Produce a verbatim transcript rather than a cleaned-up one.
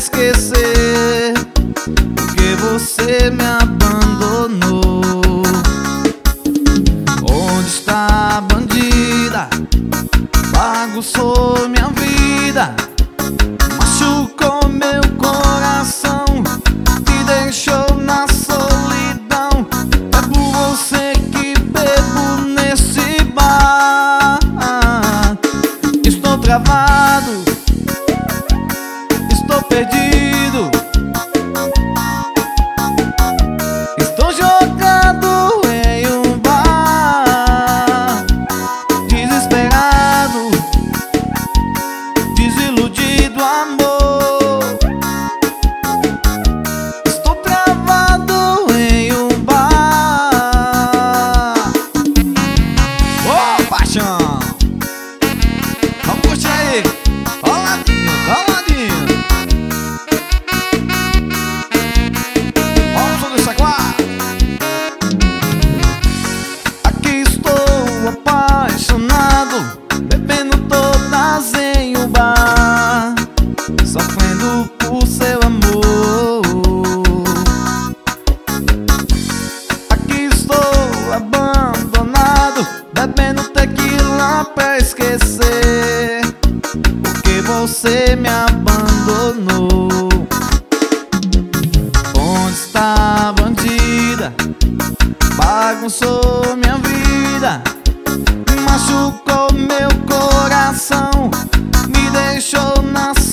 esquecer, porque você me abandonou. Onde está a bandida? Bagunçou minha vida, machucou meu coração, me deixou na solidão. É por você que bebo nesse bar. Estou travado, estou perdido, estou jogado em um bar, desesperado, desiludido, amor. Estou travado em um bar. Ô, oh, paixão, vamos curtir aí, coladinho, coladinho. Vamos fazer sacoar. Aqui estou apaixonado, bebendo todas em um bar, sofrendo por seu amor. Aqui estou abandonado, bebendo tequila pra esquecer, porque você me abandonou. Onde está a bandida? Bagunçou minha vida, machucou meu coração, me deixou na